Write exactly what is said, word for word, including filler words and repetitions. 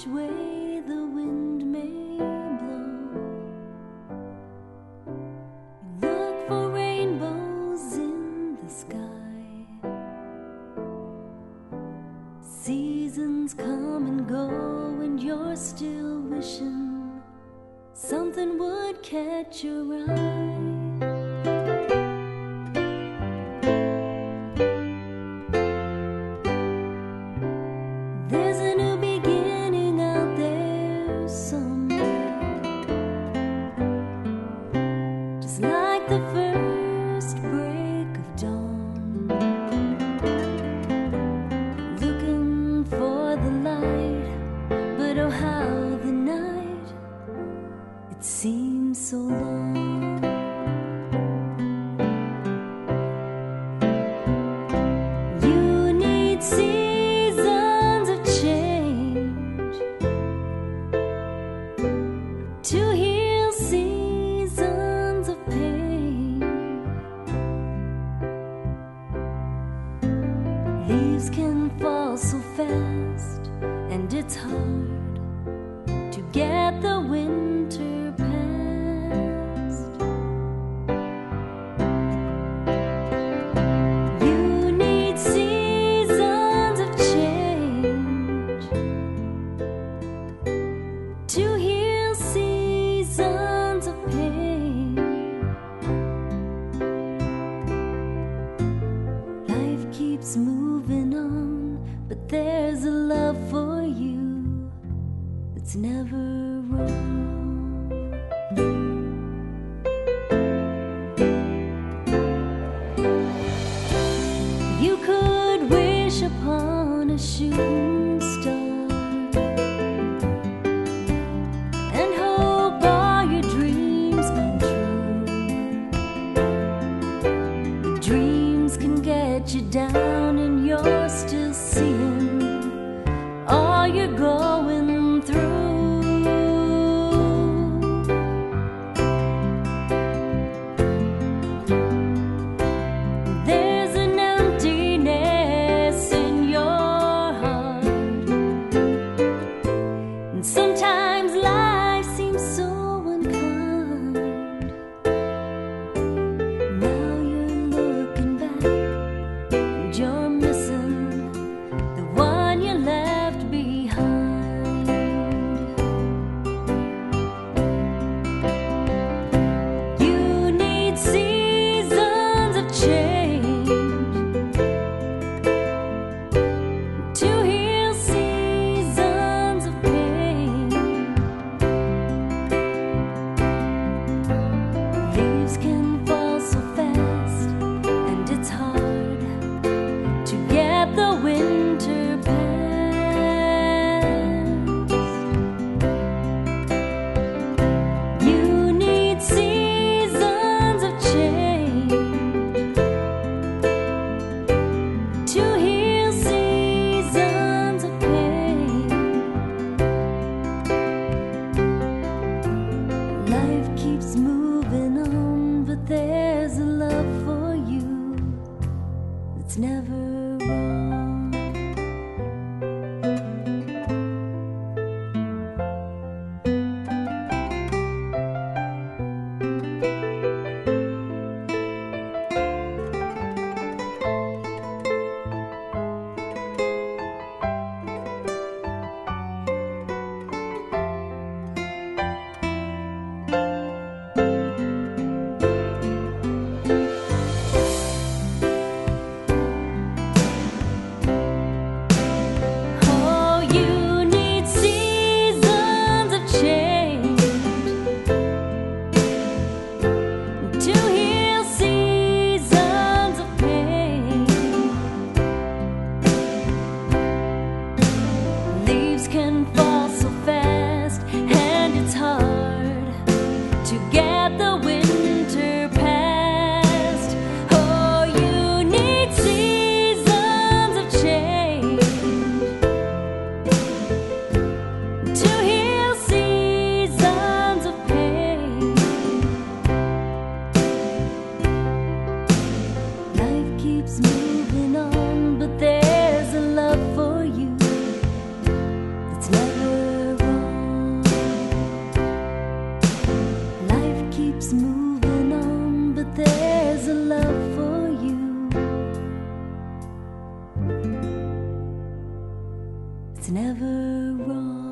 which way the wind may blow. You look for rainbows in the sky. Seasons come and go, and you're still wishing something would catch your eye. There's a new beginning out there somewhere, just like the first break of dawn. Looking for the light, but oh how the night, it seems so long. You need seasons of change to heal seasons of pain. Leaves can fall so fast, and it's hard to get the winter past. You need seasons of change to heal seasons of pain. Life keeps moving on, but there's a love for you that's never wrong. You could wish upon a shooting star and hope all your dreams come true. But dreams can get you down, and you're still seeing all you're going through. There's an emptiness in your heart never wrong.